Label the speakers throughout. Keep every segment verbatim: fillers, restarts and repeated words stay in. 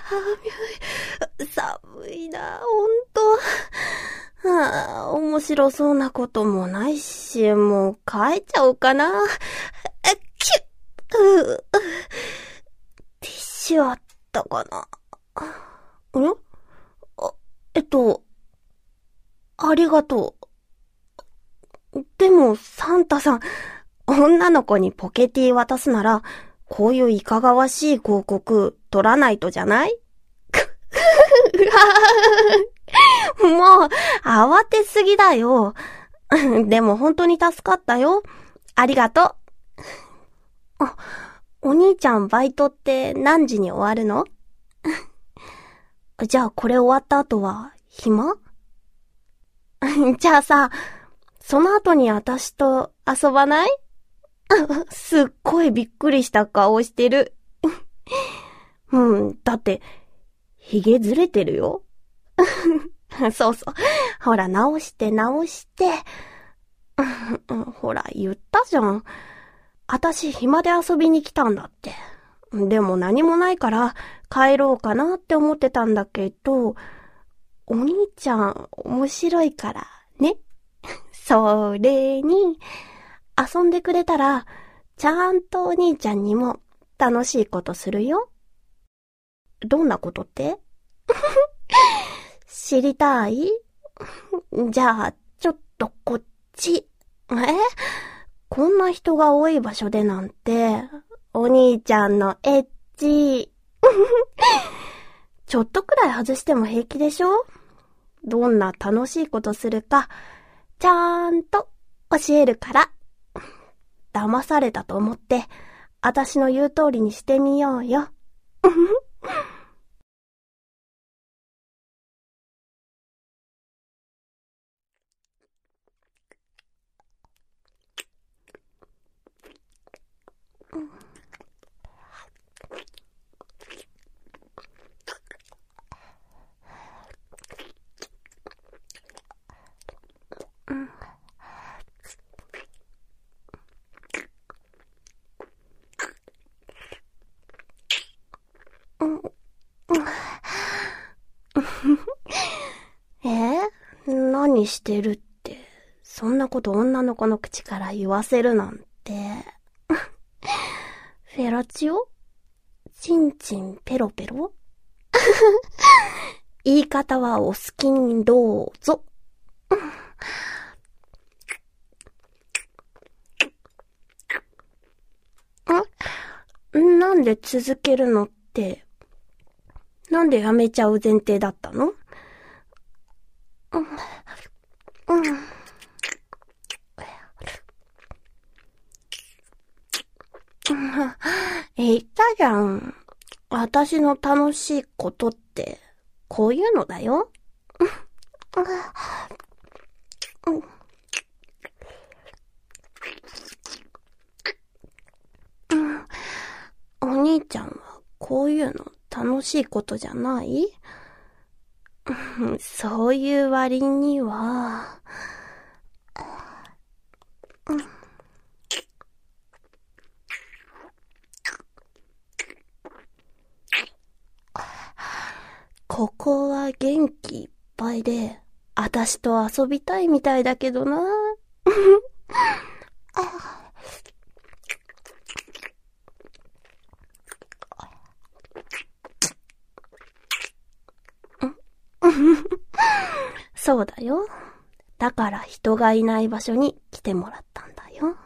Speaker 1: 寒いな、ほんと。はあ、面白そうなこともないし、もう帰っちゃおうかな。え、きゅ、う、ティッシュあったかな。ん？あ、えっと、ありがとう。でも、サンタさん、女の子にポケティ渡すなら、こういういかがわしい広告取らないとじゃない？もう、慌てすぎだよ。でも本当に助かったよ。ありがとう。あ、お兄ちゃんバイトって何時に終わるの？じゃあこれ終わった後は暇？じゃあさ、その後に私と遊ばない？すっごいびっくりした顔してる。うん、だって、ひげずれてるよ。そうそう。ほら、直して直して。ほら、言ったじゃん。あたし暇で遊びに来たんだって。でも何もないから帰ろうかなって思ってたんだけど、お兄ちゃん面白いからね。それに、遊んでくれたら、ちゃんとお兄ちゃんにも楽しいことするよ。どんなことって？知りたい？じゃあ、ちょっとこっち。え？こんな人が多い場所でなんて、お兄ちゃんのエッチ。ちょっとくらい外しても平気でしょ？どんな楽しいことするか、ちゃんと教えるから。騙されたと思って、あたしの言う通りにしてみようよ。え？何してるって、そんなこと女の子の口から言わせるなんて。フェラチオ？チンチンペロペロ？言い方はお好きにどうぞ。ん？なんで続けるのって、なんでやめちゃう前提だったの？うん。うん。言ったじゃん。私の楽しいことって、こういうのだよ。お兄ちゃんはこういうの楽しいことじゃない？そういう割には、ここは元気いっぱいで、あたしと遊びたいみたいだけどな。そうだよ。だから人がいない場所に来てもらったんだよ。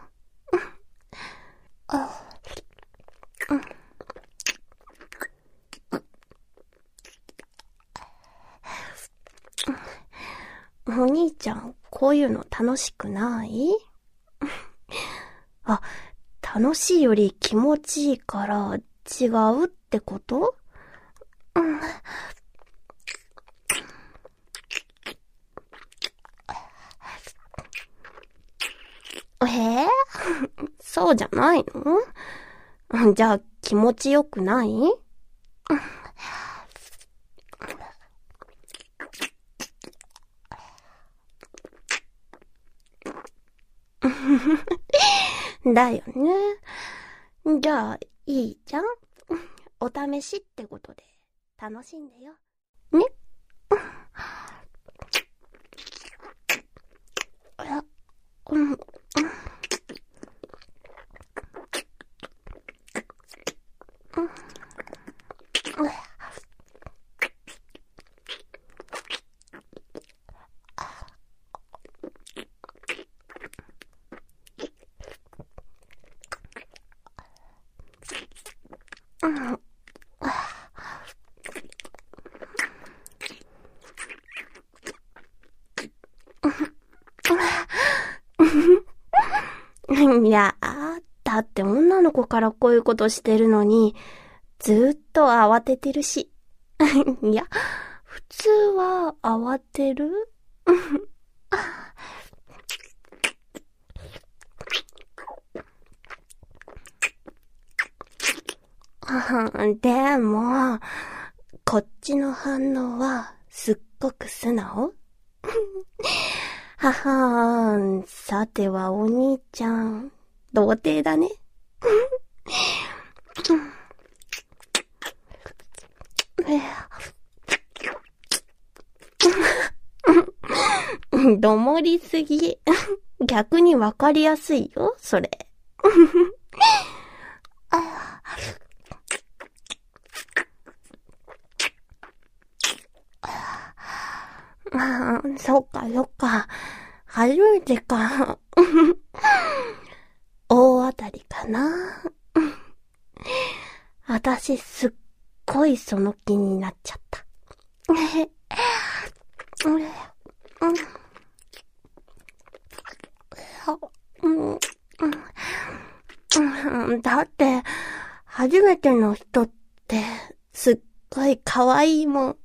Speaker 1: お兄ちゃん、こういうの楽しくない？あ、楽しいより気持ちいいから違うってこと？うん。えー、そうじゃないの？じゃあ気持ちよくない？だよね。じゃあいいじゃん。お試しってことで楽しんでよ。ね。うん。うん。いや、だって女の子からこういうことしてるのに、ずーっと慌ててるし。いや、普通は慌てるでも、こっちの反応はすっごく素直ははーん、さてはお兄ちゃん、童貞だね。どもりすぎ。逆にわかりやすいよ、それ。ああ、そっかそっか。初めてか。大当たりかな。私すっごいその気になっちゃった。だって、初めての人ってすっごい可愛いもん。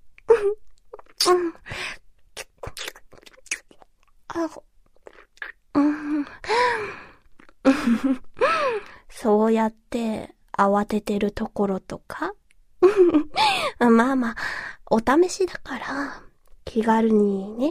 Speaker 1: そうやって慌ててるところとかまあまあ、お試しだから気軽にね。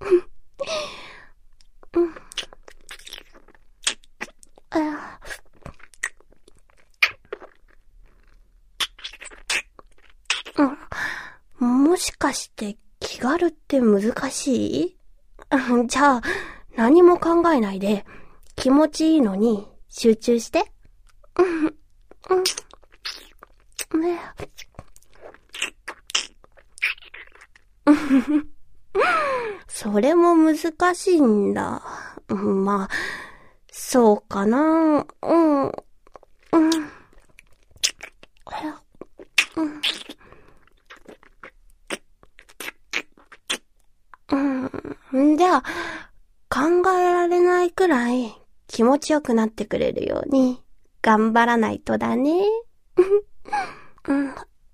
Speaker 1: もしかして気軽って難しい？じゃあ何も考えないで気持ちいいのに集中して。ねそれも難しいんだ。まあ、そうかな。うん。うん。うん。じゃあ、考えられないくらい気持ちよくなってくれるように頑張らないとだね。うん。うん。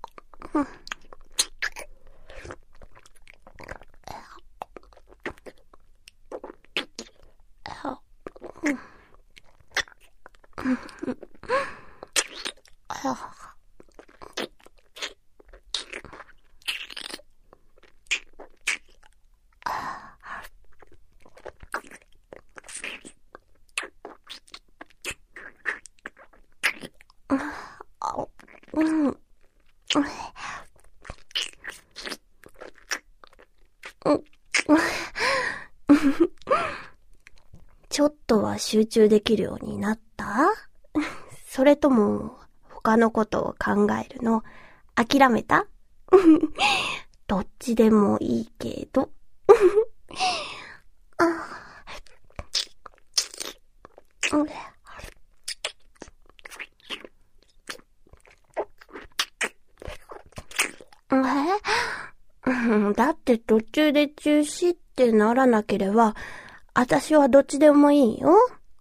Speaker 1: ちょっとは集中できるようになった？それとも他のことを考えるの諦めた？どっちでもいいけど。え？だって途中で中止ってならなければ、私はどっちでもいいよ。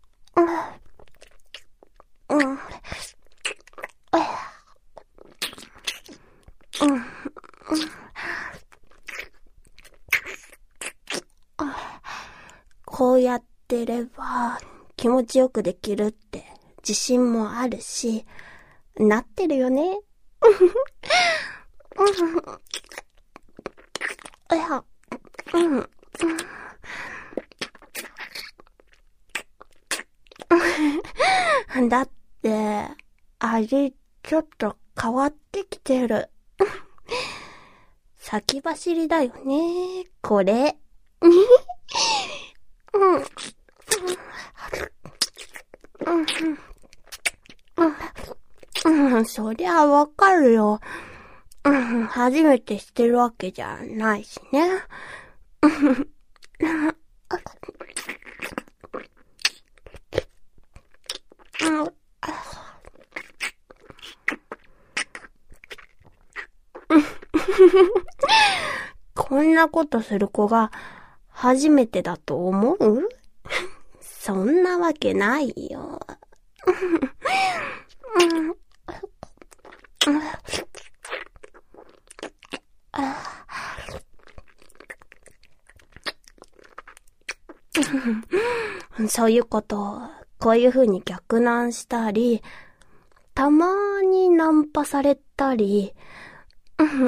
Speaker 1: うん。うん。こうやってれば気持ちよくできるって自信もあるし、なってるよね。いや、うん。だって、味ちょっと変わってきてる。 先走りだよね、これ。うん。うん、うん、そりゃわかるよ。うん、初めてしてるわけじゃないしね。こんなことする子が初めてだと思う？そんなわけないよ。そういうことをこういう風に逆ナンしたり、たまーにナンパされたり、うん、うん、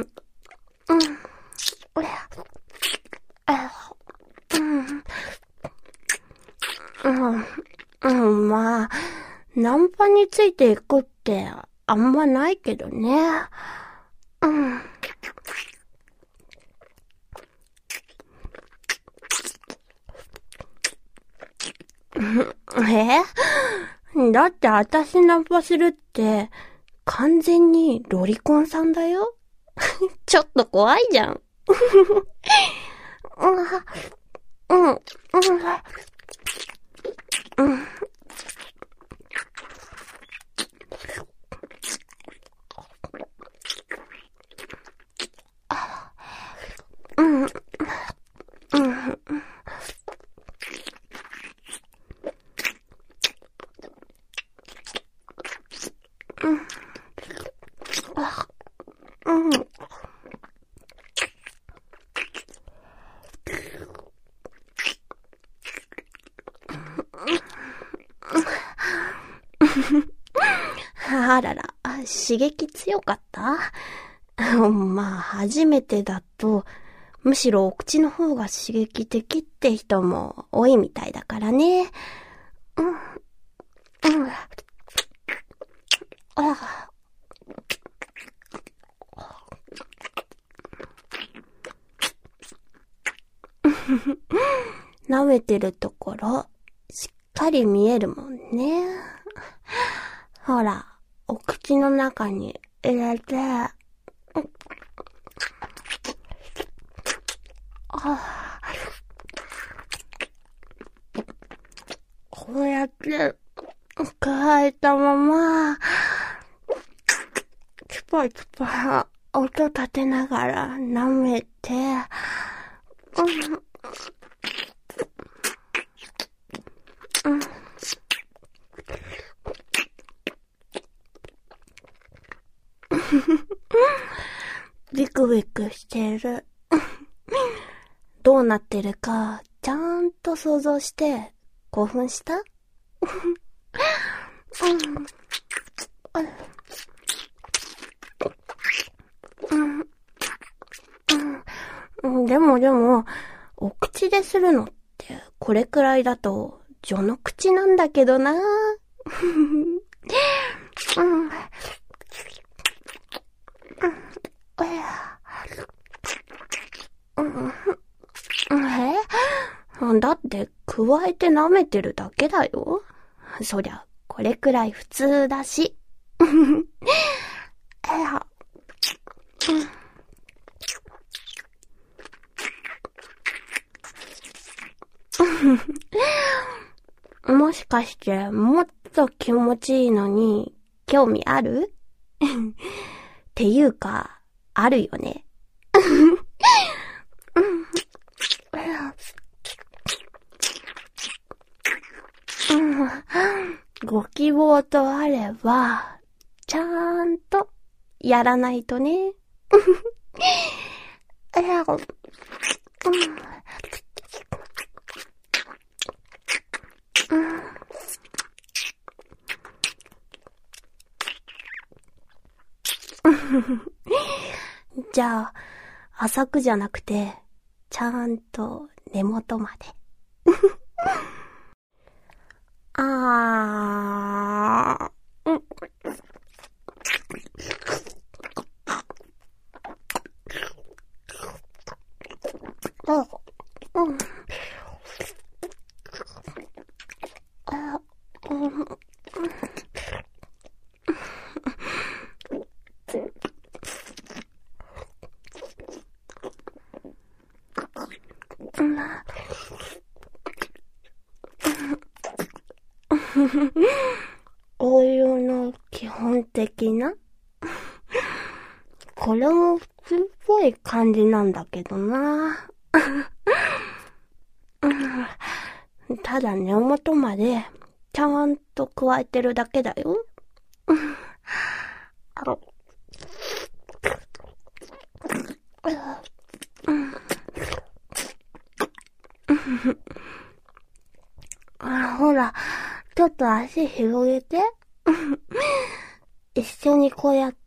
Speaker 1: うん、うん、まあ、ナンパについていくってあんまないけどね。うん。え？だって私ナンパするって完全にロリコンさんだよ。ちょっと怖いじゃん。うん、うん、うん、うん。うん、うん、うん、うん。あらら、刺激強かった？まあ、初めてだと、むしろお口の方が刺激的って人も多いみたいだからね。うん、うん。あ舐めてるところ、しっかり見えるもんね。ほら、お口の中に入れて、あこうやって、加えたまま、キュパキュパ音立てながら舐めて、うん、うん、ビクビクしてる。どうなってるか、ちゃんと想像して、興奮した？うんうん、でもでも、お口でするのって、これくらいだと、序の口なんだけどな。うん。え？だって、加えて舐めてるだけだよ。そりゃ、これくらい普通だし。もしかして、もっと気持ちいいのに、興味ある？っていうか、あるよね。ご希望とあれば、ちゃんとやらないとね。じゃあ、浅くじゃなくて、ちゃんと根元まで。あー、うん。 お湯の基本的なこれも普通っぽい感じなんだけどな。ただ根元までちゃんと加えてるだけだよ。あ、ほら、ちょっと足広げて。一緒にこうやって、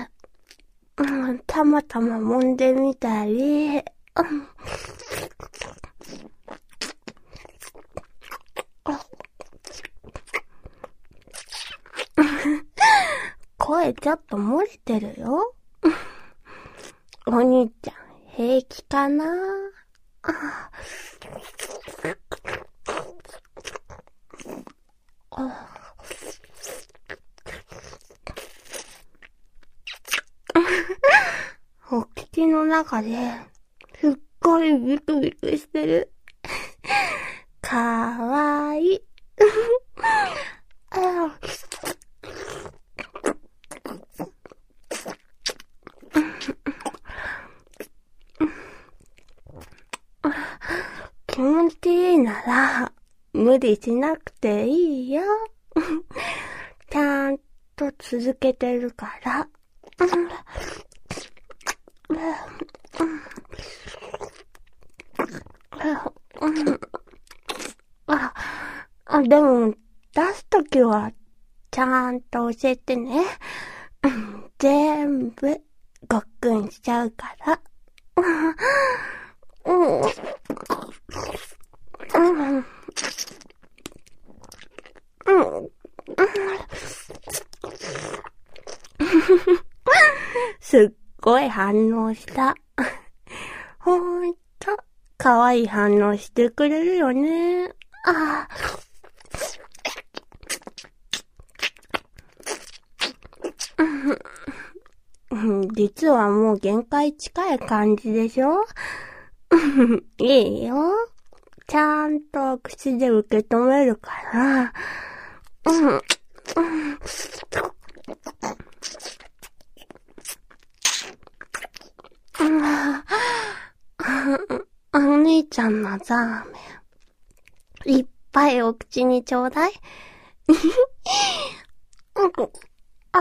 Speaker 1: うん、たまたま揉んでみたり、声ちょっと漏れてるよ。お兄ちゃん、平気かな？お口の中ですっごいビクビクしてる。かわいい。気持ちいいなら無理しなくていいよ。ちゃんと続けてるから。あ、あ、でも、出すときは、ちゃんと教えてね。全部、ごっくんしちゃうから。うん。うん。うん。すっごい反応した。ほんと、かわいい反応してくれるよね。ああ。実はもう限界近い感じでしょ？いいよ。ちゃんと口で受け止めるから。うん。うん。お兄ちゃんのザーメン。いっぱいお口にちょうだい。あ、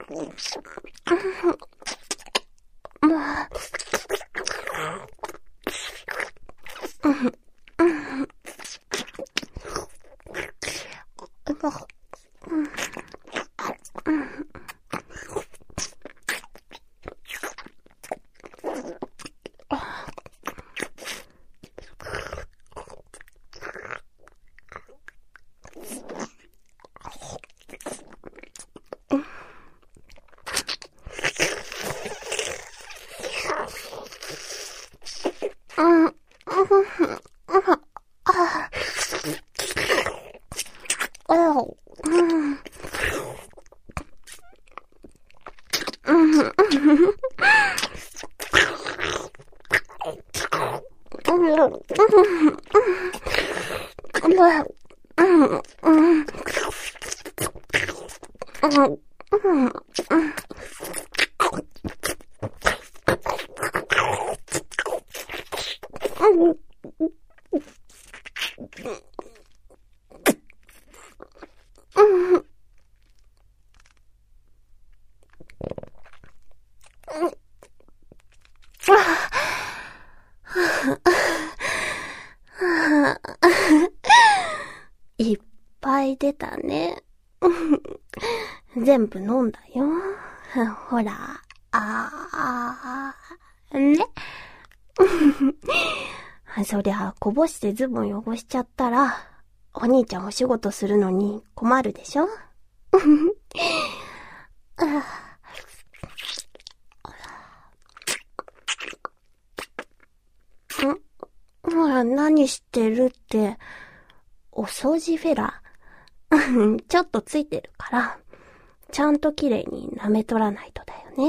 Speaker 1: いっぱい出たね。全部飲んだよ。ほら、あー、ね。そりゃ、こぼしてズボン汚しちゃったら、お兄ちゃんお仕事するのに困るでしょ？ん？ほら、何してるって、お掃除フェラちょっとついてるから、ちゃんと綺麗に舐め取らないとだよね。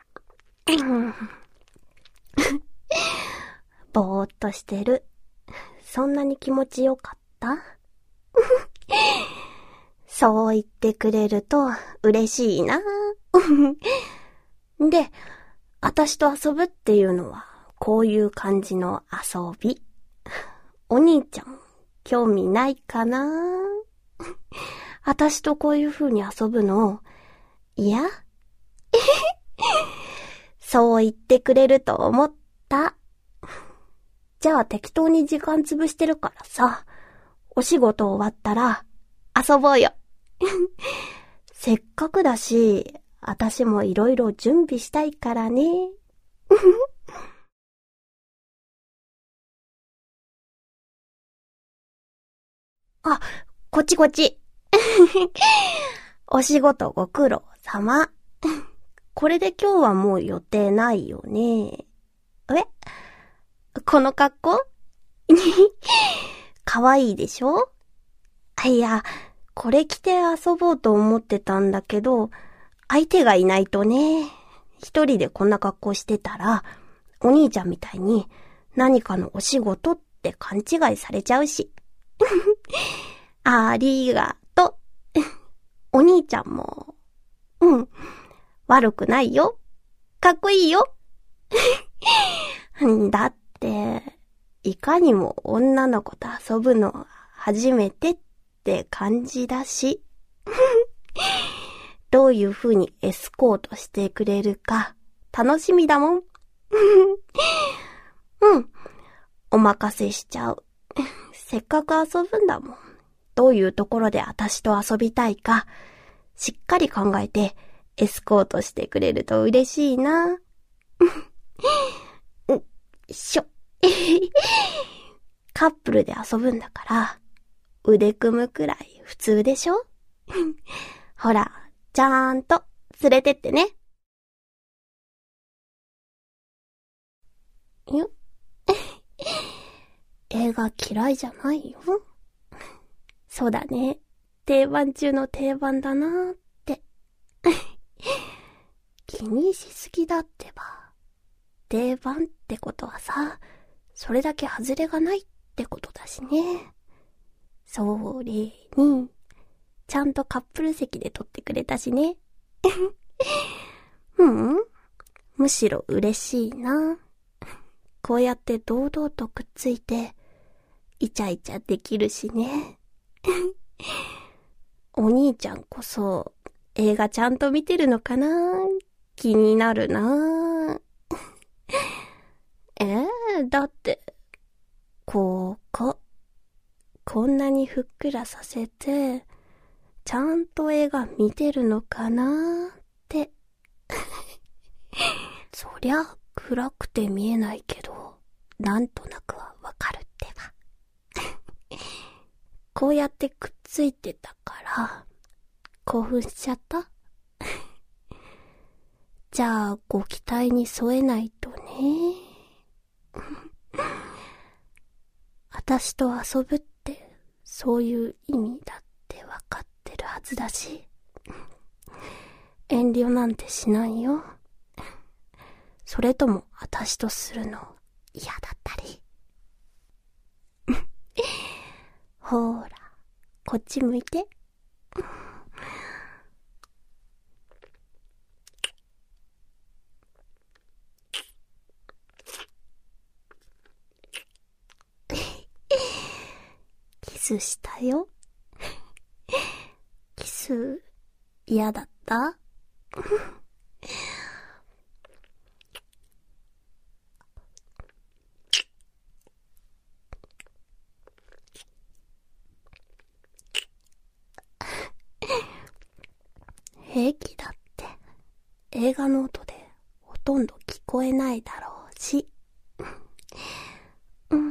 Speaker 1: ぼーっとしてる。 そんなに気持ちよかったそう言ってくれると嬉しいな。で、私と遊ぶっていうのはこういう感じの遊び。お兄ちゃん、興味ないかな？私とこういう風に遊ぶの、いやそう言ってくれると思った。じゃあ適当に時間潰してるからさ、お仕事終わったら遊ぼうよ。せっかくだし、私もいろいろ準備したいからね。あ、こっちこっち。お仕事ご苦労様。これで今日はもう予定ないよね。え？この格好かわいいでしょ？いや、これ着て遊ぼうと思ってたんだけど、相手がいないとね。一人でこんな格好してたら、お兄ちゃんみたいに何かのお仕事って勘違いされちゃうし。ありがとう。お兄ちゃんも、うん、悪くないよ。かっこいいよ。だって、いかにも女の子と遊ぶのは初めてって感じだし。どういう風にエスコートしてくれるか楽しみだもん。うん、お任せしちゃう。せっかく遊ぶんだもん。どういうところで私と遊びたいか、しっかり考えてエスコートしてくれると嬉しいな。うっしょ。カップルで遊ぶんだから、腕組むくらい普通でしょ？ほら、ちゃんと連れてってね。よ。映画嫌いじゃないよ。そうだね。定番中の定番だなーって。気にしすぎだってば。定番ってことはさ、それだけ外れがないってことだしね。それに、ちゃんとカップル席で撮ってくれたしね。うん、むしろ嬉しいな。こうやって堂々とくっついて、イチャイチャできるしね。お兄ちゃんこそ映画ちゃんと見てるのかな？気になるな。えー、だって、ここ、こんなにふっくらさせて、ちゃんと映画見てるのかなって。そりゃ暗くて見えないけど、なんとなくはわかるってば。こうやってくっついてたから、興奮しちゃった？じゃあ、ご期待に添えないとね。私と遊ぶって、そういう意味だってわかってるはずだし、遠慮なんてしないよ。それとも、私とするの嫌だったり。ほーら、こっち向いて。キスしたよ。キス、嫌だった？平気だって。映画の音でほとんど聞こえないだろうし。うん。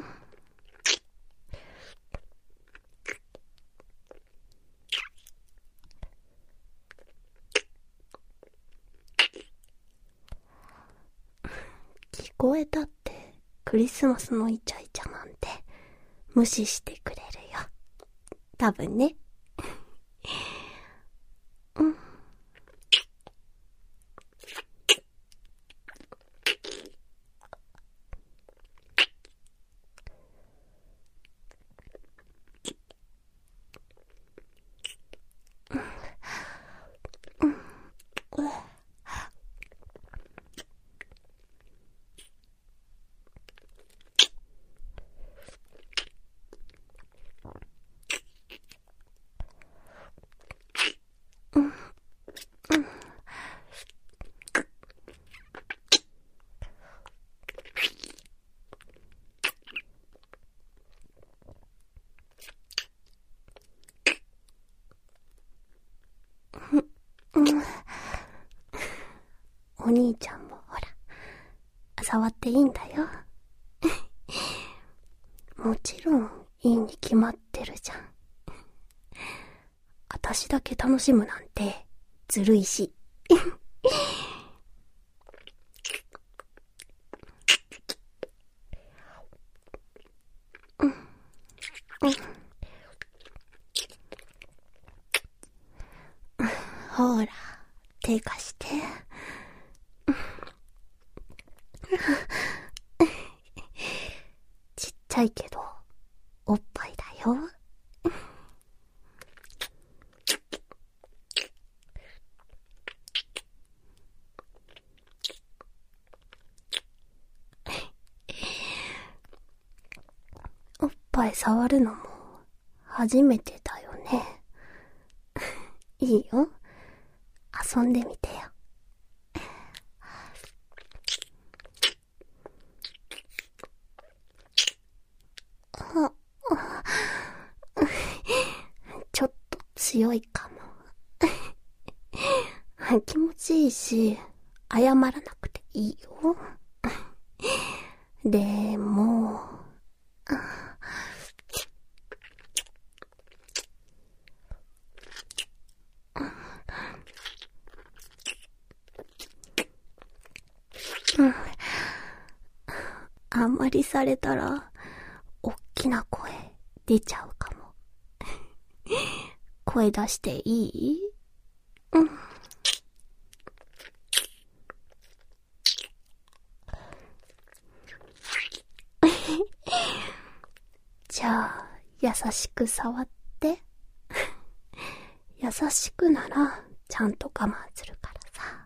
Speaker 1: 聞こえたってクリスマスのイチャイチャなんて無視してくれるよ。多分ね。うん。 触っていいんだよ。もちろんいいに決まってるじゃん。私だけ楽しむなんてずるいし。ほら、手貸して。ちっちゃいけど、おっぱいだよ。おっぱい触るのも初めてだよね。いいよ。遊んでみてよ。ちょっと強いかも。気持ちいいし、謝らなくていいよ。でも、あんまりされたら、おっきな声出ちゃうかも。声出していい？うん。じゃあ、優しく触って。優しくなら、ちゃんと我慢するからさ。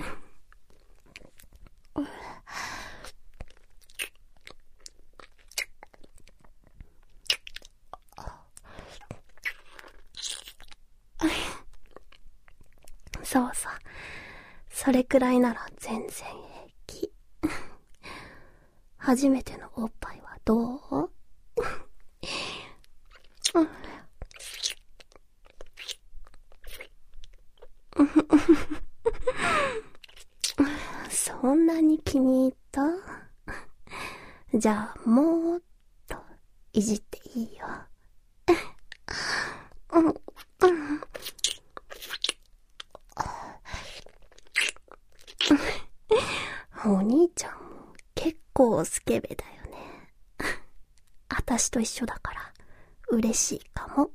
Speaker 1: そうそう。それくらいなら全然平気。初めてのおっぱいはどう？そんなに気に入った？じゃあもっといじっていいよ。お兄ちゃんも結構スケベだよね。私と一緒だから嬉しいかも。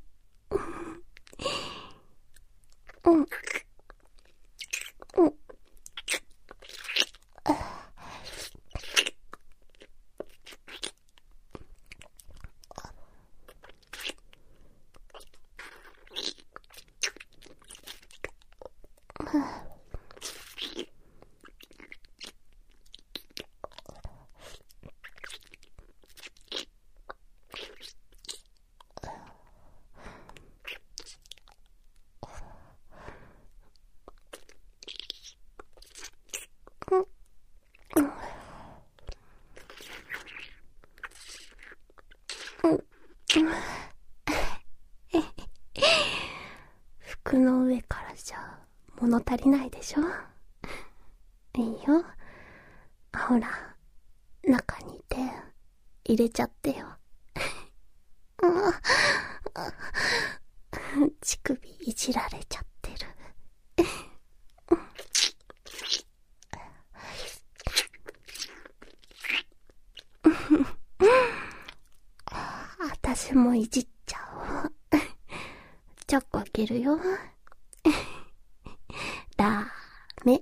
Speaker 1: うん。うん。服の上からじゃ物足りないでしょ。いいよ。ほら、中に手入れちゃってよ。乳首いじられちゃってる。私もいじっちゃおう。チョコあげるよ。ダメ。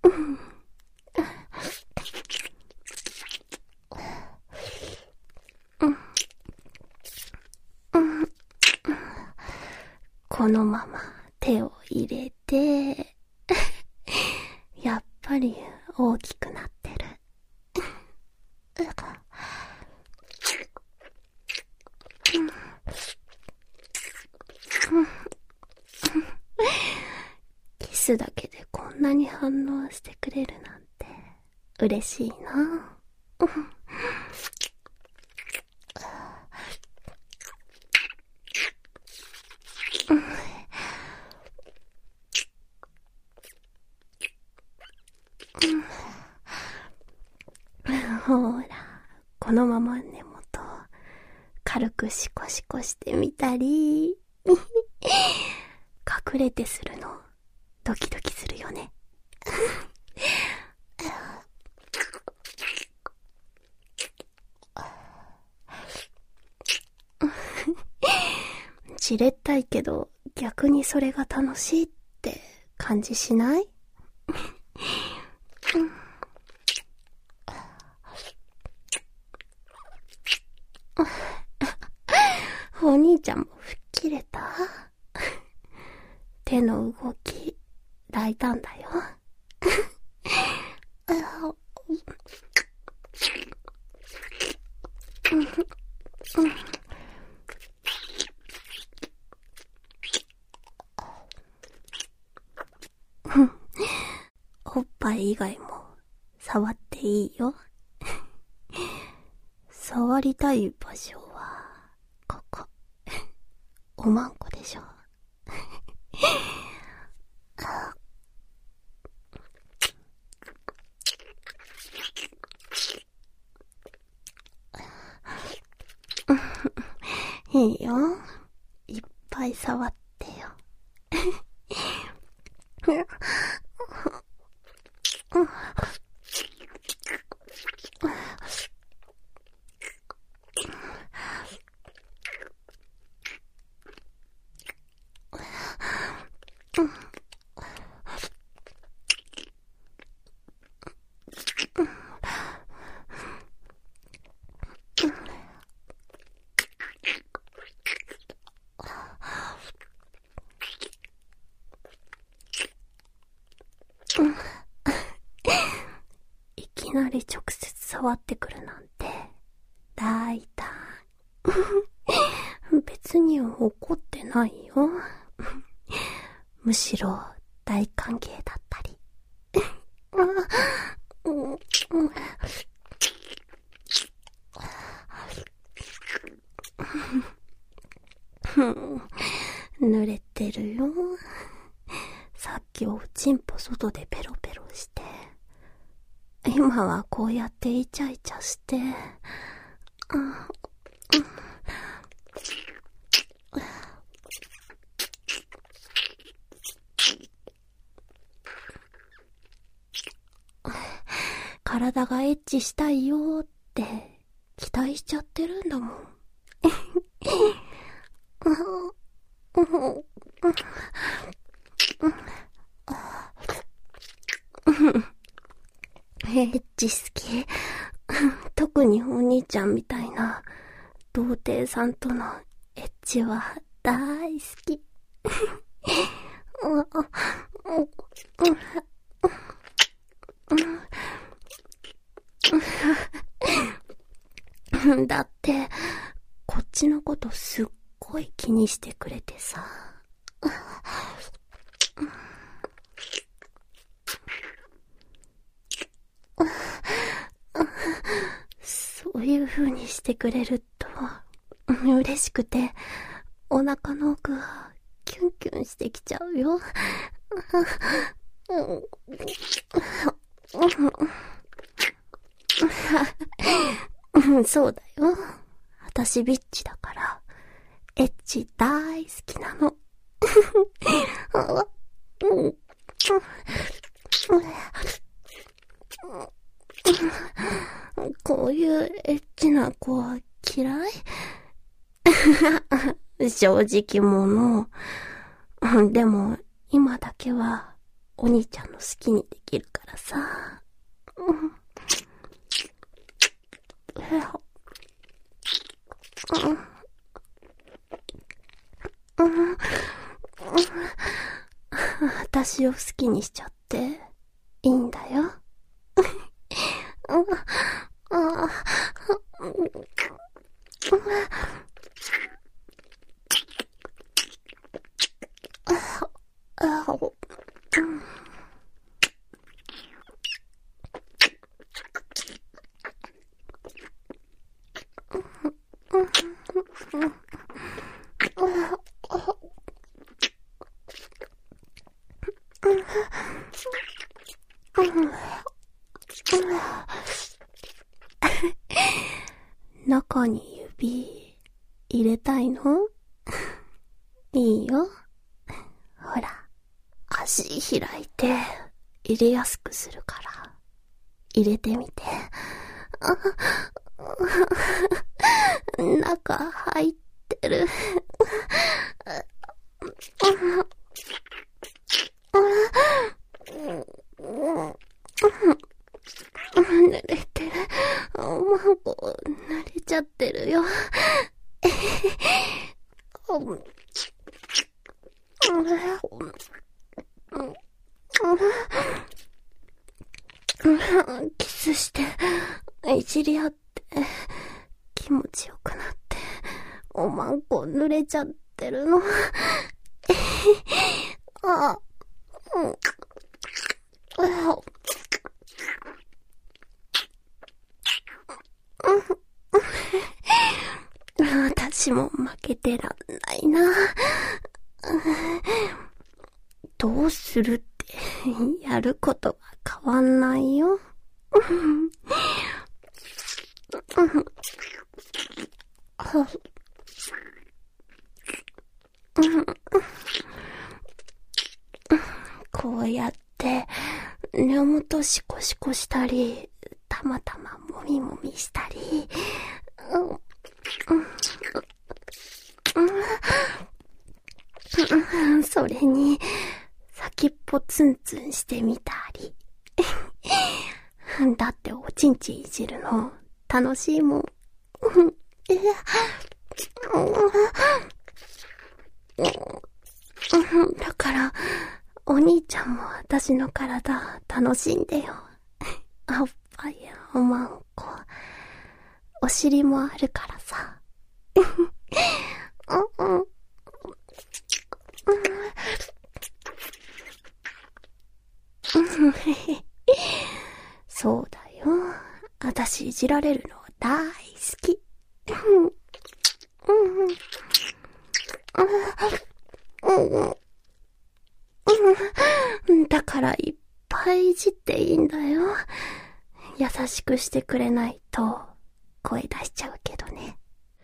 Speaker 1: このまま手を入れて、やっぱり大きくなってる。キスだけでこんなに反応してくれるなんて嬉しいな。 このまま根元軽くシコシコしてみたり隠れてするのドキドキするよね。じれったいけど逆にそれが楽しいって感じしない？お兄ちゃんも吹っ切れた？手の動き大胆だよ。おっぱい以外も触っていいよ。触りたい場所はここ。おまんこでしょ。いいよ。いっぱい触ってよ。いきなり直接触ってくるなんて大胆。別に怒ってないよ。むしろ大歓迎だったり。濡れてるよ。さっきおちんぽ外でペロペロして、今はこうやってイチャイチャして、体がエッチしたいよって期待しちゃってるんだもん。エッチ好き。特にお兄ちゃんみたいな童貞さんとのエッチは大好き。だってこっちのことすっごい気にしてくれてさ。そういう風にしてくれると嬉しくてお腹の奥がキュンキュンしてきちゃうよ。そうだよ。私ビッチだからエッチ大好きなの。こういうエッチな子は嫌い？正直者。でも今だけはお兄ちゃんの好きにできるからさ。私を好きにしちゃっていいんだよ。 中に指入れたいの？いいよ。ほら、足開いて入れやすくするから、入れてみて。中入ってる。濡れてる。おまんこ濡れちゃってるよ。キスしていじり合って気持ちよくなって、おまんこ濡れちゃってるの。あ、うん。私も負けてらんないな。どうするってやることは変わんないよ。こうやって根元シコシコしたり、たまたまもみもみしたり、それに先っぽツンツンしてみたり。だっておちんちんいじるの楽しいもん。だからお兄ちゃんも私の体楽しんでよ。おっぱいやおまんこ、お尻もあるからさ。そうだよ。私いじられるの大好き。だからいっぱいいじっていいんだよ。優しくしてくれないと声出しちゃうけどね。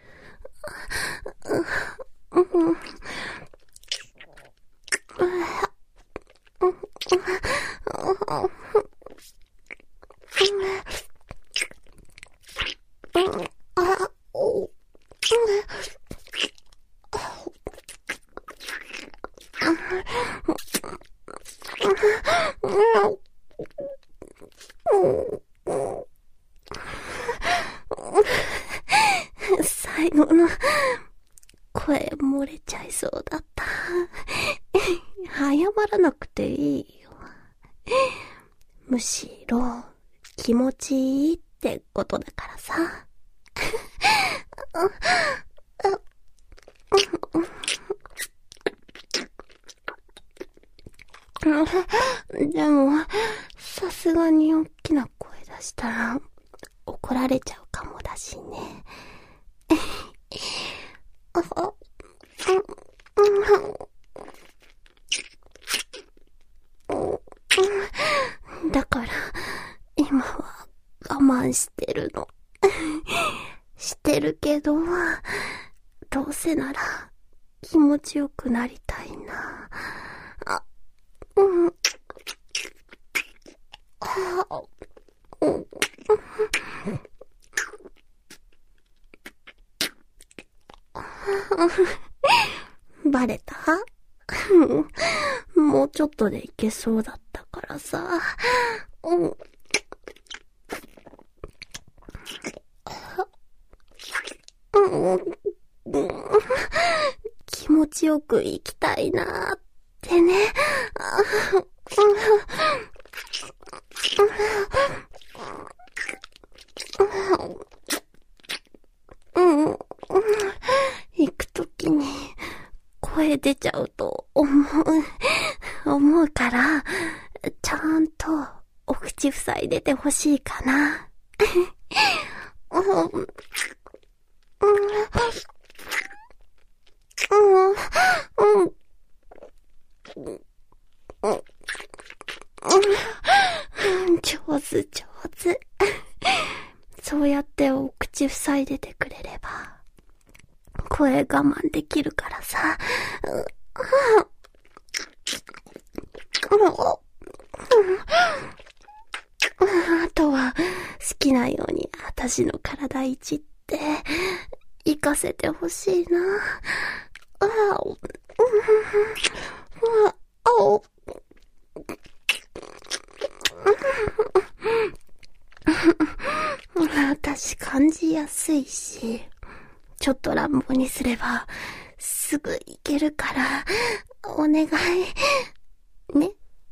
Speaker 1: 最後の声漏れちゃいそうだった。謝らなくていいよ。むしろ気持ちいいってことだからさ。でもさすがに大きな声出したら怒られちゃうかもだしね。だから今は我慢してるの。してるけど、どうせなら気持ちよくなりたいな。あ、うん。あ、うん。バレた？もうちょっとでいけそうだったからさ。うん。うん、気持ちよく生きたいなーってね。うん、行くときに声出ちゃうと思う、思うから、ちゃんとお口塞いでてほしいかな。うんうんうん、上手上手。そそうやってお口塞いでてくれれば、声我慢できるからさ。あとは、好きなように私の体いじって、行かせてほしいな。ああ、私感じやすいし、ちょっと乱暴にすればすぐ行けるからお願いね。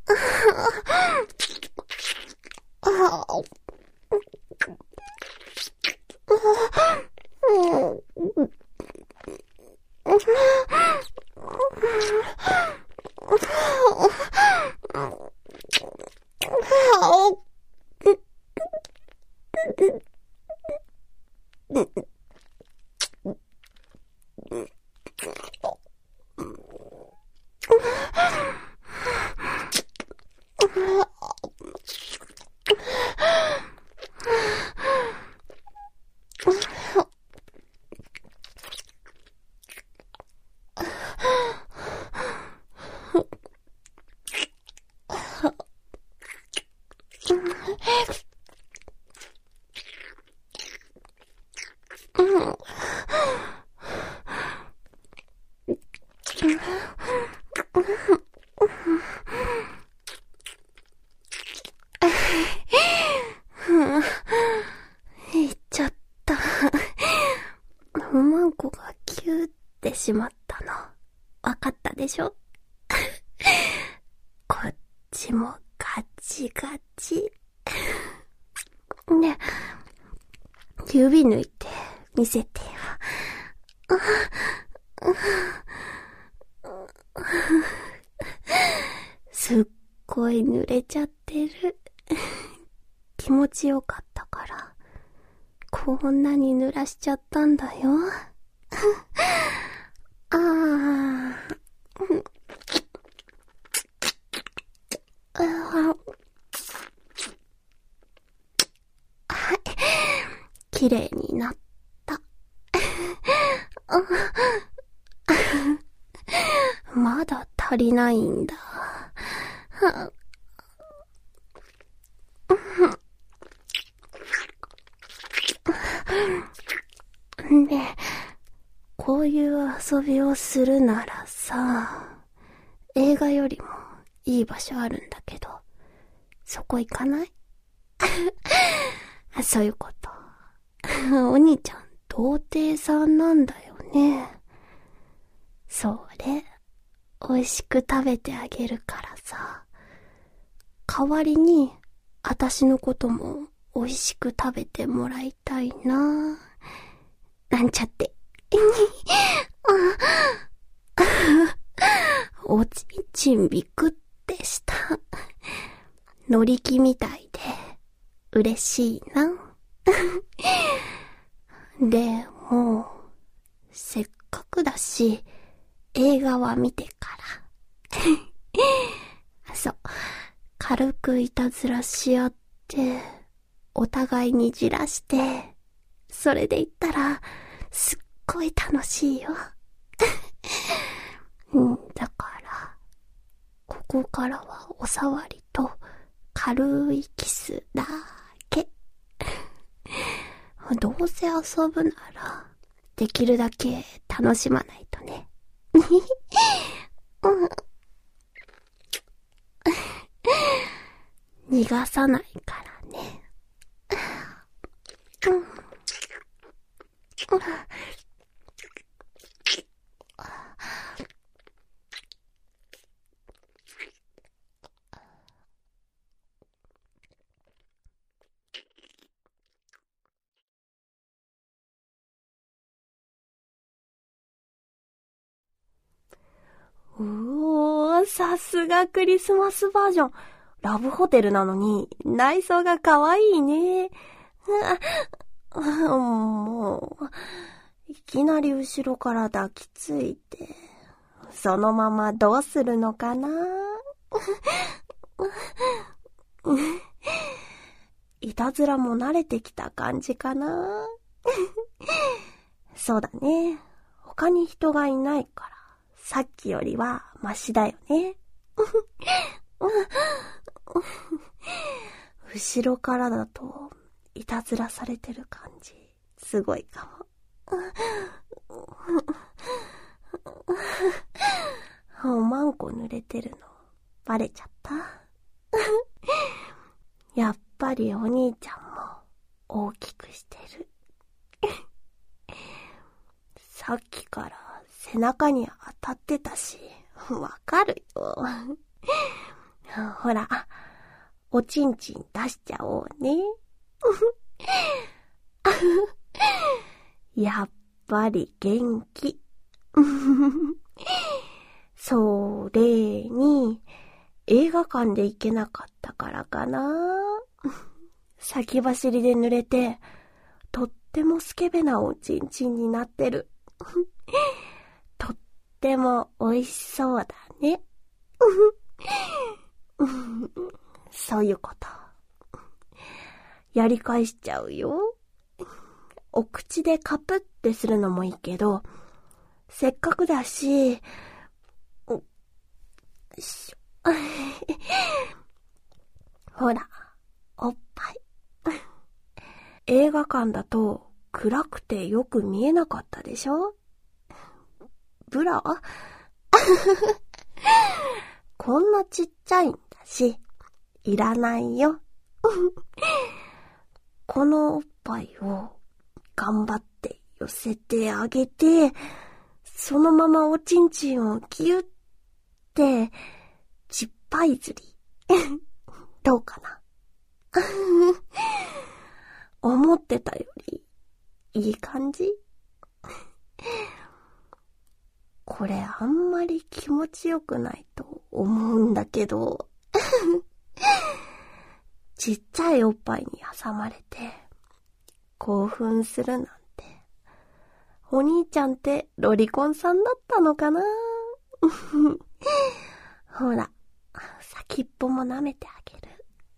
Speaker 1: しまったの。わかったでしょ？こっちもガチガチ。ね、指抜いて見せてよ。すっごい濡れちゃってる。気持ちよかったから、こんなに濡らしちゃったんだよ。ああ、うん、あはい、綺麗になった。まだ足りないんだ。ね、こういう遊びをするならさ、映画よりもいい場所あるんだけど、そこ行かない？そういうこと。お兄ちゃん、童貞さんなんだよね。それ、美味しく食べてあげるからさ、代わりに、あたしのことも美味しく食べてもらいたいな。なんちゃって。おちんちんびくってした。乗り気みたいで嬉しいな。でもせっかくだし映画は見てからそう、軽くいたずらし合ってお互いにじらして、それで言ったらすっごい楽しいよ。だからここからはおさわりと軽いキスだけ。どうせ遊ぶならできるだけ楽しまないとね。逃がさないからね。おー、さすがクリスマスバージョン。ラブホテルなのに内装が可愛いね。もう、いきなり後ろから抱きついて、そのままどうするのかな。いたたずらも慣れてきた感じかな。そうだね。他に人がいないから、さっきよりはマシだよね。後ろからだと、いたずらされてる感じ、すごいかも。おまんこ濡れてるの、バレちゃった？やっぱりお兄ちゃんも大きくしてる。さっきから背中に当たってたし、わかるよ。ほら、おちんちん出しちゃおうね。やっぱり元気。それに、映画館で行けなかったからかな。先走りで濡れて、とってもスケベなおちんちんになってる。とっても美味しそうだね。そういうこと。やり返しちゃうよ。お口でカプってするのもいいけど、せっかくだし、よいしょ。ほら、おっぱい。映画館だと暗くてよく見えなかったでしょ？ブラ？こんなちっちゃいんだし、いらないよ。このおっぱいを頑張って寄せてあげて、そのままおちんちんをギュッて、ちっぱいずり。どうかな？思ってたよりいい感じ？これあんまり気持ちよくないと思うんだけど。ちっちゃいおっぱいに挟まれて興奮するなんて、お兄ちゃんってロリコンさんだったのかな。ほら、先っぽも舐めてあげる。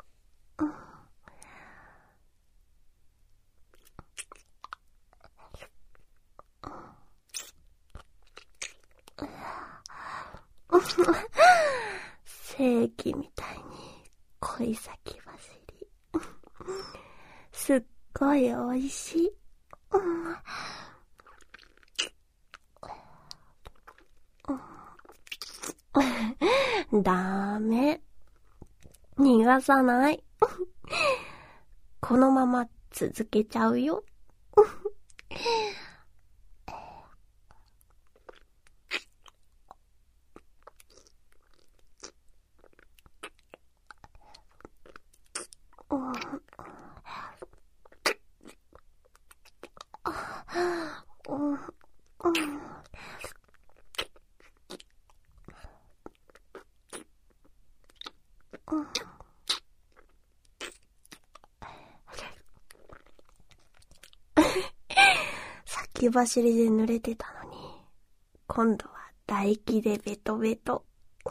Speaker 1: 正規みたいに恋先走り。すっごい美味しい。ダメ。逃がさない。このまま続けちゃうよ。先走りで濡れてたのに、今度は唾液でベトベト。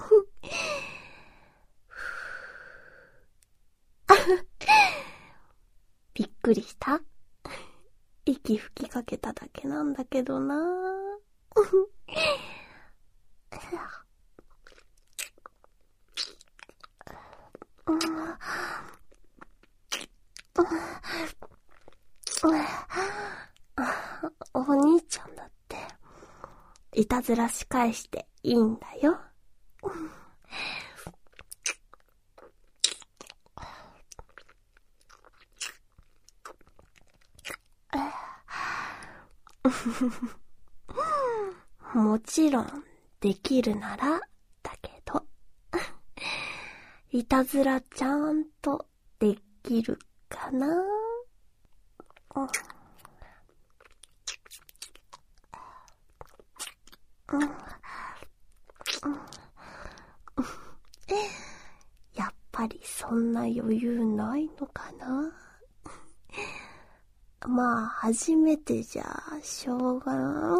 Speaker 1: びっくりした？息吹きかけただけなんだけどな。お兄ちゃんだっていたずらし返していいんだよ。もちろんできるならだけど、いたずらちゃんとできるかな。うんうんうん、やっぱりそんな余裕ないのかな。まあ初めてじゃしょうがない。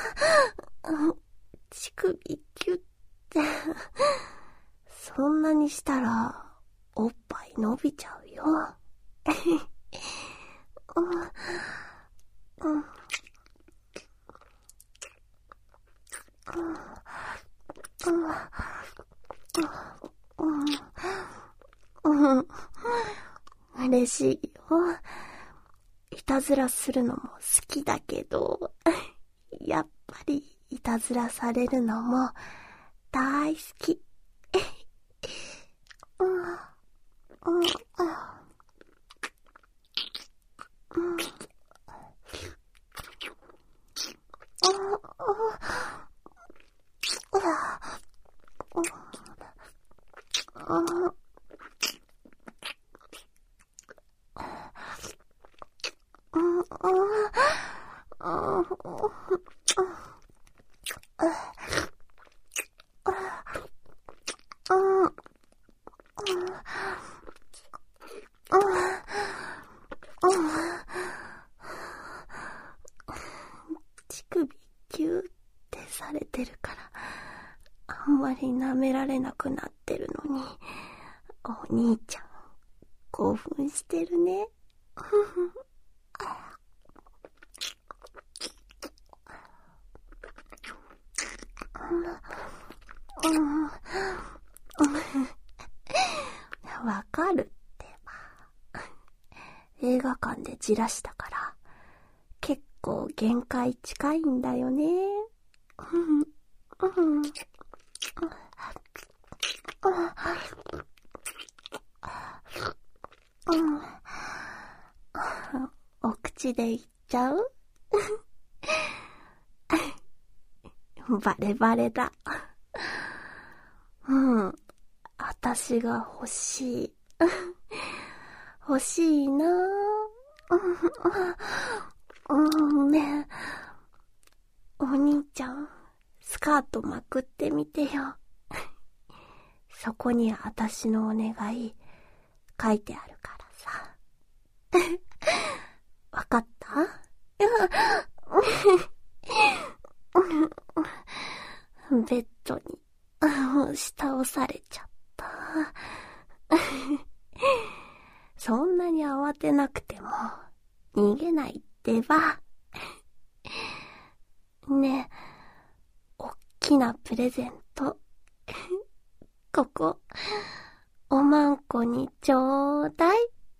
Speaker 1: 乳首キュッてそんなにしたらおっぱい伸びちゃうよ。 嬉しいよ。いたずらするのも好きだけど、やっぱりいたずらされるのも大好き。乳首キューってされてるからあんまり舐められなくなってるのに、お兄ちゃん興奮してるね。わかるってば。映画館でじらしたから結構限界近いんだよね。お口で言っちゃう？バレバレだ。うん。私が欲しい。欲しいなぁ。うん、ねえ。お兄ちゃん、スカートまくってみてよ。そこに私のお願い書いてあるからさ。わかった？ベッドに下押されちゃった。そんなに慌てなくても逃げないってば。ねえ、おっきなプレゼント。ここ、おまんこにちょうだい。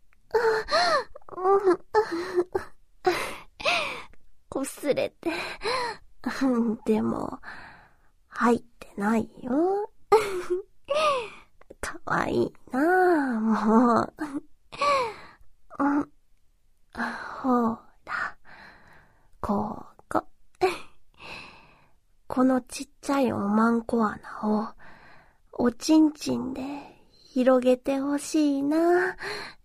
Speaker 1: こすれて。でも、入ってないよ。かわいいなぁ、もう。うん、ほら、ここ。このちっちゃいおまんこ穴を、おちんちんで広げてほしいな。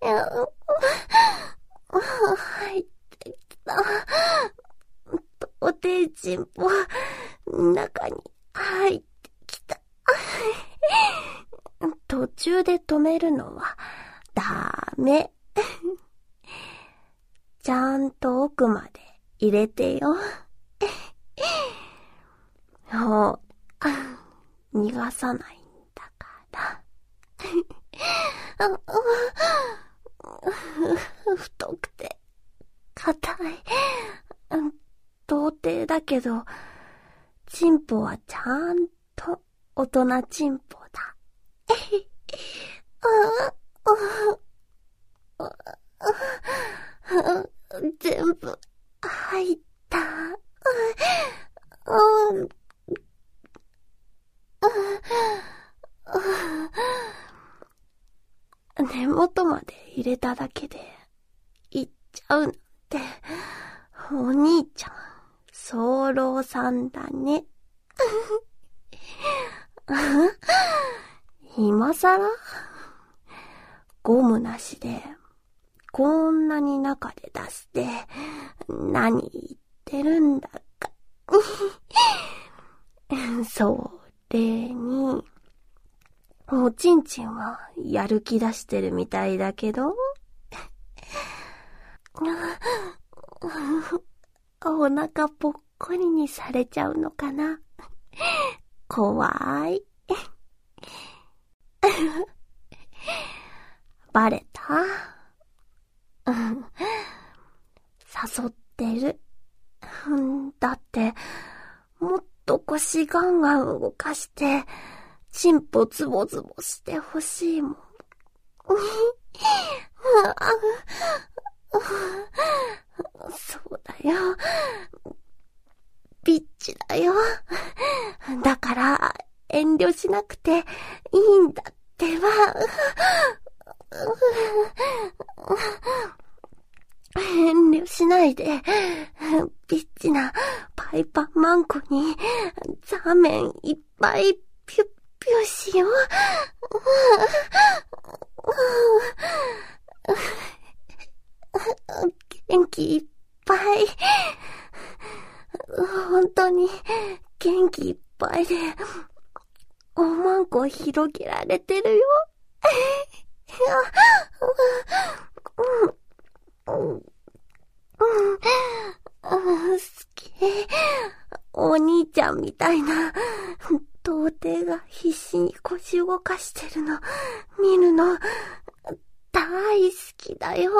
Speaker 1: 入ってきた。おていちんぽ、中に入ってきた。途中で止めるのはダメ。ちゃんと奥まで入れてよ。もう、逃がさないんだから。太くて、硬い。童貞だけど、チンポはちゃんと大人チンポだ。全部入った。根元まで入れただけでいっちゃうなんて、お兄ちゃん早漏さんだね。今さらゴムなしでこんなに中で出して何言ってるんだか。それにおちんちんはやる気出してるみたいだけどお腹ぽっこりにされちゃうのかな。怖い。バレた？ うん、誘ってる。だって、もっと腰ガンガン動かして、チンポズボズボしてほしいもん。そうだよ。ビッチだよ。だから、遠慮しなくていいんだってば。遠慮しないで、ビッチなパイパンマンコにザーメンいっぱいピュッピュしよう。元気いっぱい。本当に元気いっぱいで、おまんこ広げられてるよ。好き。お兄ちゃんみたいな童貞が必死に腰動かしてるの見るの大好きだよ。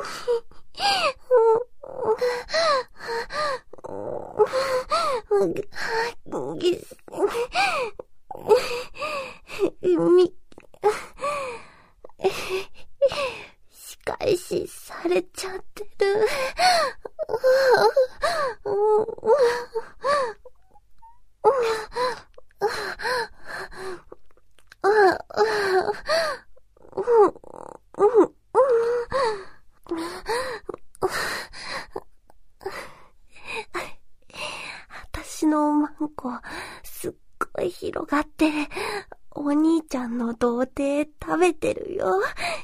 Speaker 1: み、仕返しされちゃってる。私のおまんこすっごい広がってお兄ちゃんの童貞食べてるよ。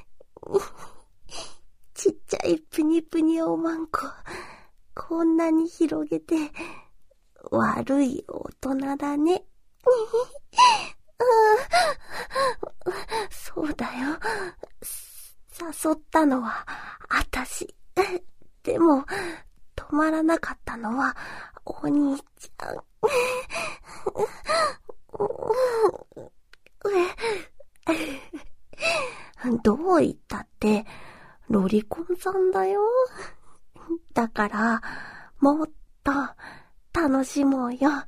Speaker 1: ちっちゃいプニプニおまんここんなに広げて悪い大人だね。そうだよ。誘ったのはあたし。でも止まらなかったのはお兄ちゃん。どう言ったってロリコンさんだよ。だからもっと楽しもうよ。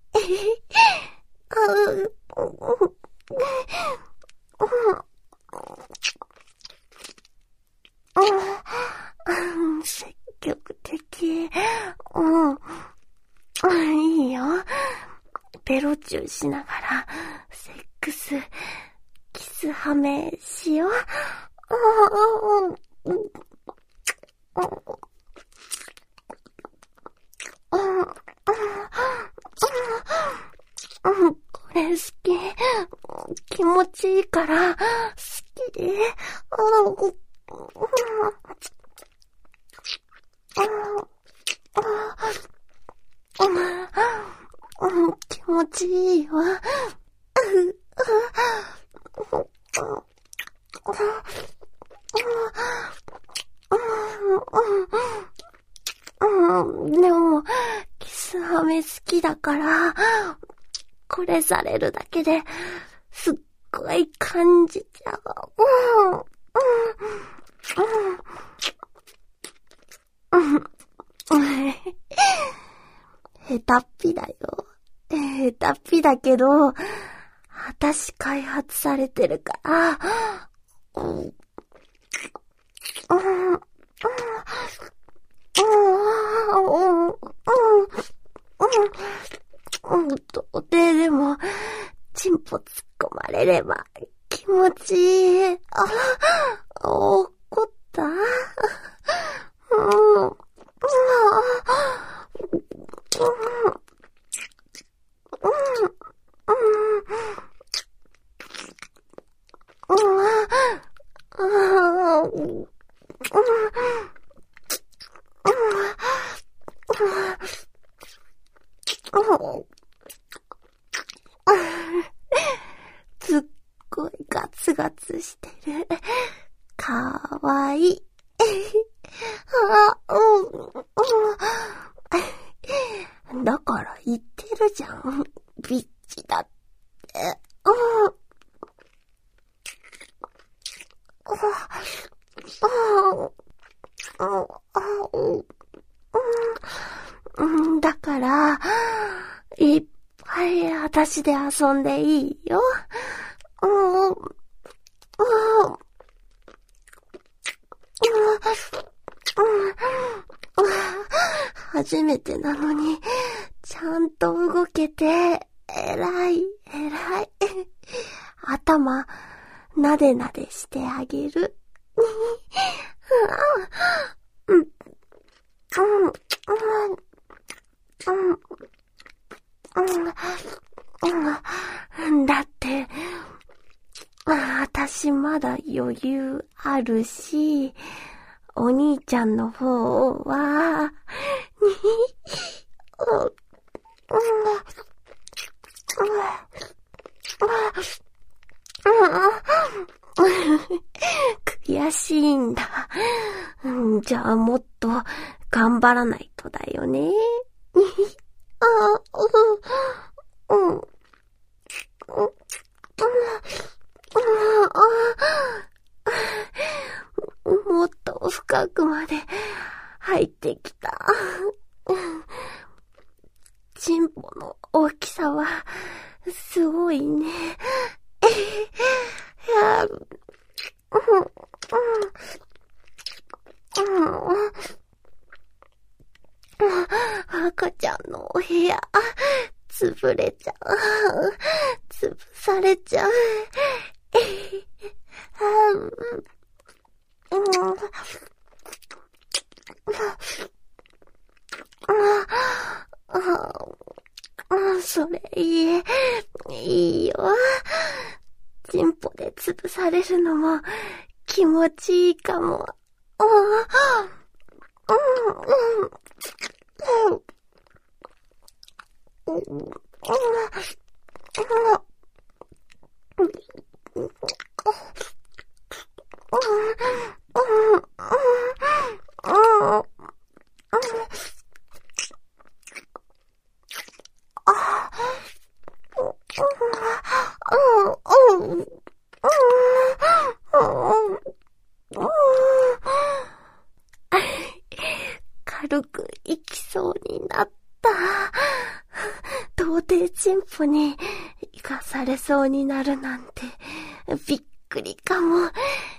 Speaker 1: 積極的。うん。いいよ。ベロチューしながらセックスキスハメしよう。これ好き。気持ちいいから好きで。気持ちいいわ。でもキスハメ好きだからこれされるだけですっごい感じちゃう。下手っぴだよ。下手っぴだけど私開発されてるから。うん童貞でもチンポ突っ込まれれば気持ちいい。あ、怒った。うん。すっごいガツガツしてる。かわいい。だから言ってるじゃん。ビッチだって。 だから、いっぱい私で遊んでいいよ。初めてなのに、ちゃんと動けて、えらい、えらい。頭、なでなでしてあげる。だって、私まだ余裕あるし、お兄ちゃんの方は、悔しいんだ。じゃあもっと頑張らないとだよね。もっと深くまで入ってきた。チンポの大きさはすごいね。赤ちゃんのお部屋、潰れちゃう。潰されちゃう。それいい、いいよ。チンポで潰されるのも気持ちいいかも。軽く息そうになった。到底チンポに生かされそうになるなんてびっくりかも。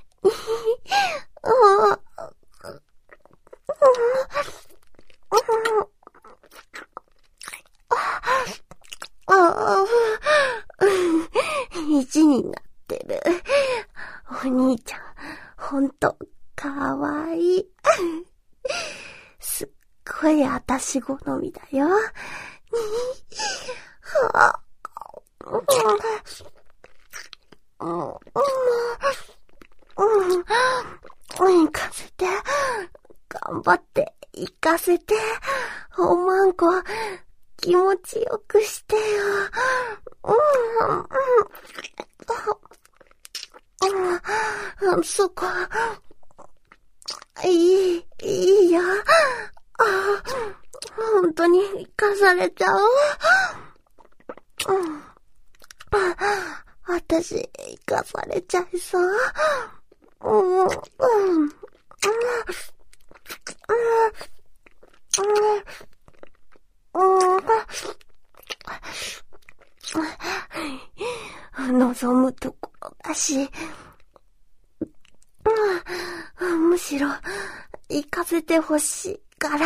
Speaker 1: 意地になってる。お兄ちゃん、ほんとかわいい。すっごいあたし好みだよ。行かせて。頑張って行かせて。おまんこ、気持ちよくしてよ。そこ、いい、いいよ。本当に生かされちゃう。私、生かされちゃいそう。望むところだし、むしろ行かせてほしいから。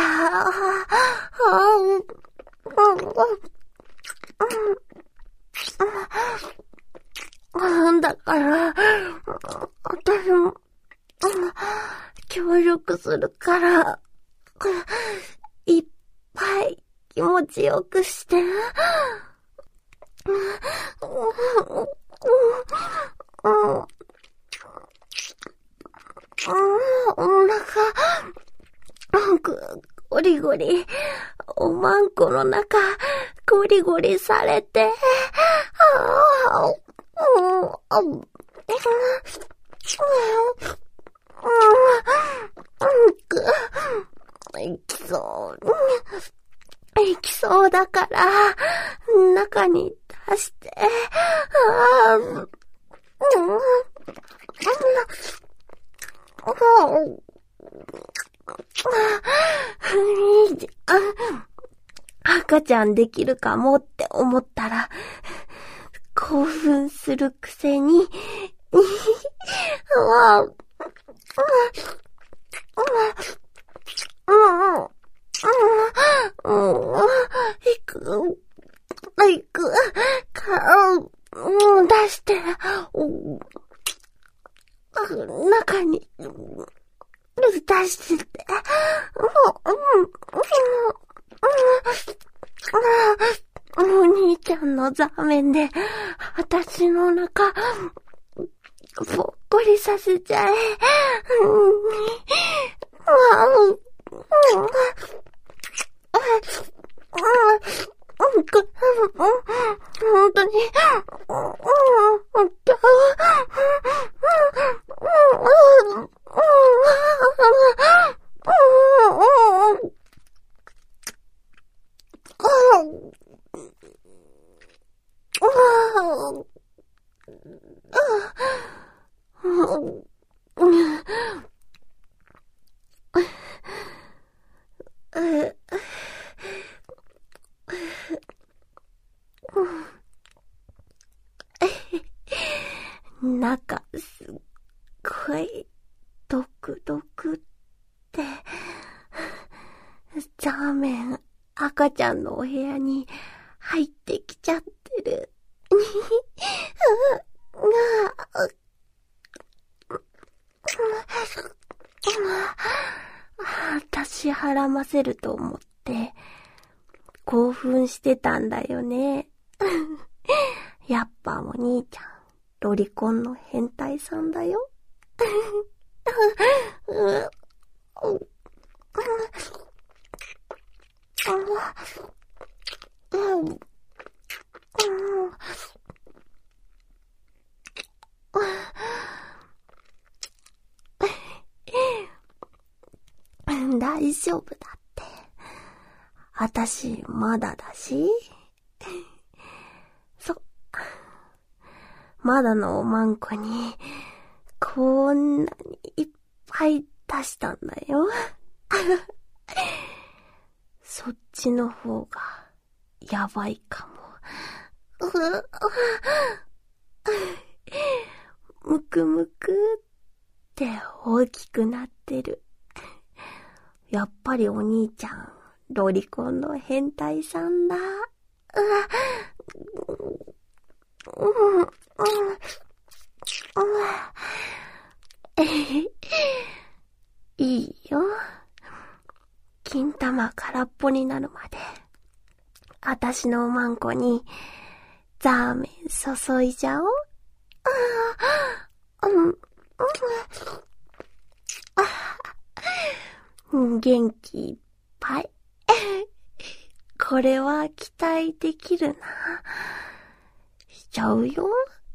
Speaker 1: だから、私も協力するから、いっぱい気持ちよくして。お腹、ゴリゴリ、おまんこの中、ゴリゴリされて、行きそう、行きそうだから、中に出して、 赤ちゃんできるかもって思ったら、興奮するくせに、行く、行く、顔、出して、中に、出してて、お兄ちゃんの座面で、私の中、ぽっこりさせちゃえ。本当に、中すっごいドクドクってザーメン赤ちゃんのお部屋に入ってきちゃってる。私はらませると思って興奮してたんだよね。やっぱお兄ちゃんロリコンの変態さんだよ。大丈夫だって。あたしまだだし。そ、まだのおまんこにこんなにいっぱい出したんだよ。そっちの方がやばいかも。むくむくって大きくなってる。やっぱりお兄ちゃんロリコンの変態さんだ。いいよ。金玉空っぽになるまであたしのおまんこにザーメン注いじゃおう。元気いっぱい。これは期待できるな。しちゃうよ。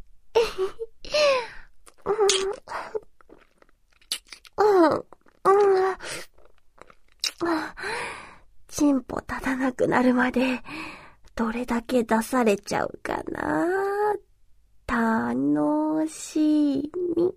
Speaker 1: チンポ立たなくなるまでどれだけ出されちゃうかな。楽しみ。